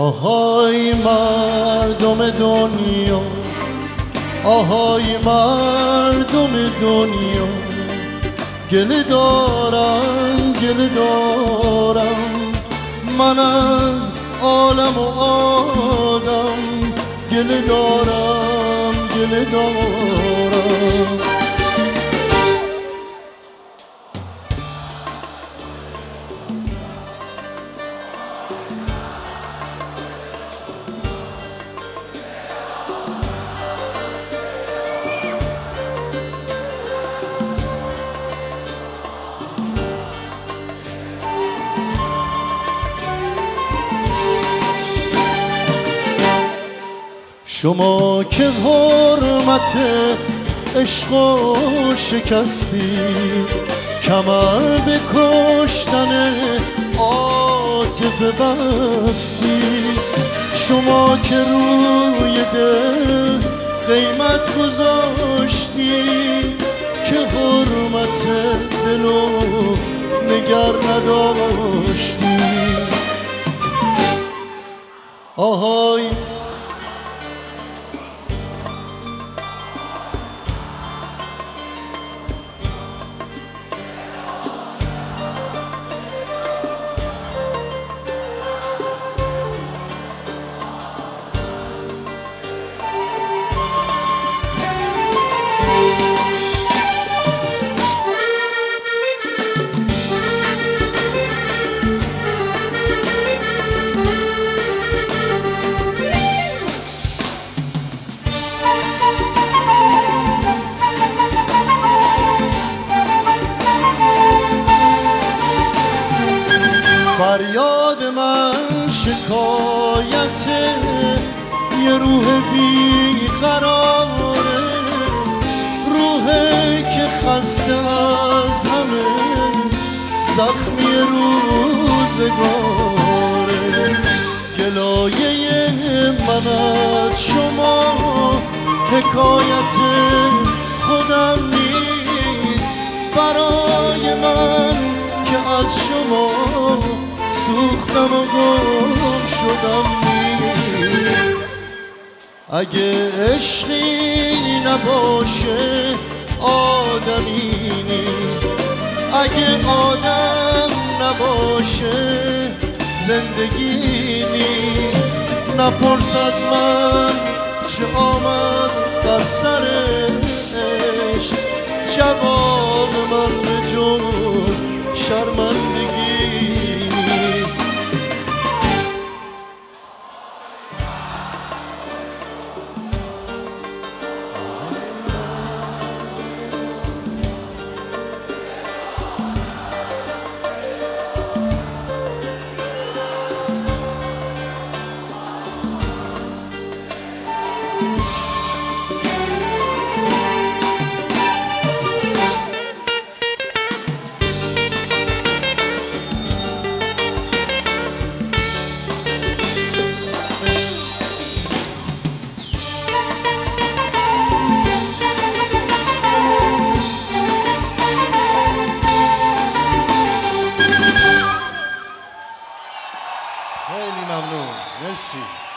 آهای مردم دنیا، آهای مردم دنیا، گله دارم گله دارم من از عالم و آدم، گله دارم گله دارم. شما که حرمت عشق و شکستی، کمر به کشتن عاطفه بستی. شما که روی دل قیمت گذاشتی، که حرمت دلو نگر نداشتی. آهای فریاد من شکایت یه روح بیقراره، روحی که خسته از همه زخمی روزگاره. گلایه من از شما حکایت خودم نیست، برای من که از شما سوختم و گم شدم نیست. اگه عشقی نباشه آدمی نیست، اگه آدم نباشه زندگی نیست. نپرس از من چه آمد بر سر عشق، جواب من به جز شرمندگی. خیلی ممنون، مرسی.